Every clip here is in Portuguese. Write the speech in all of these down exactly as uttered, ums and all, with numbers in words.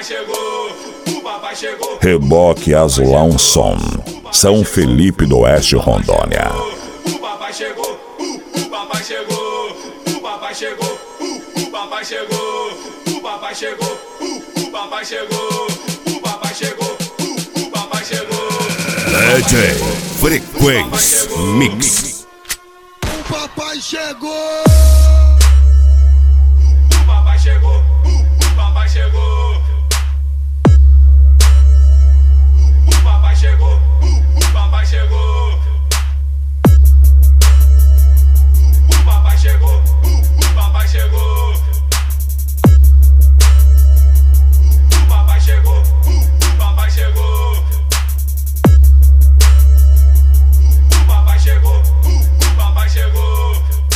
chegou, o papai chegou. Reboque Azulão Som, São Felipe do Oeste, Rondônia. O papai chegou, o papai chegou, o papai chegou, o papai chegou, o papai chegou, o papai chegou, o papai chegou, o papai chegou. D J Frequência Mix. O papai chegou. O papai chegou, o papai chegou. O papai chegou, o papai chegou. O papai chegou, o papai chegou. O papai chegou, o papai chegou. O papai chegou, o papai chegou.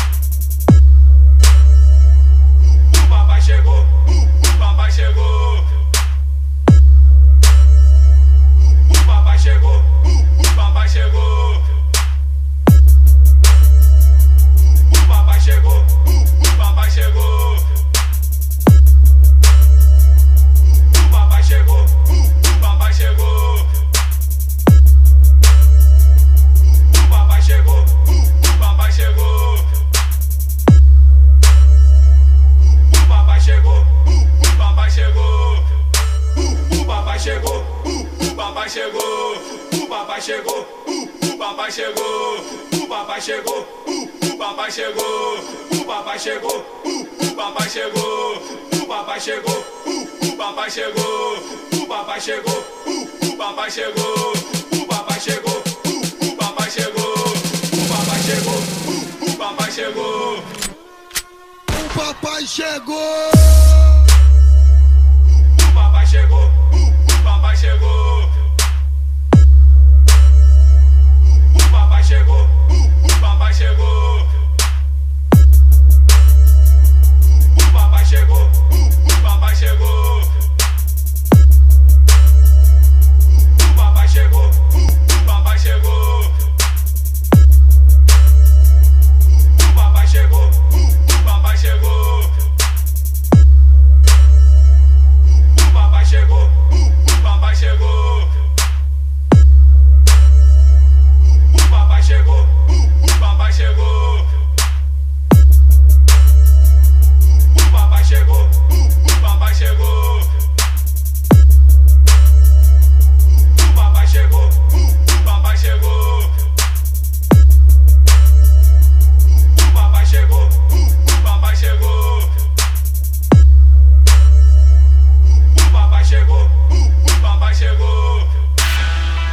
O papai chegou, o papai chegou. O papai chegou, o papai chegou. O papai chegou, o papai chegou. O papai chegou, o papai chegou. O papai chegou, o papai chegou. O papai chegou, o papai chegou. O papai chegou, o papai chegou. O papai chegou, o papai chegou. O papai chegou, o papai chegou. O papai chegou, o papai chegou. O papai chegou, o papai chegou. O papai chegou, o papai chegou. O papai chegou, o papai chegou. O papai chegou, o papai chegou. O papai chegou.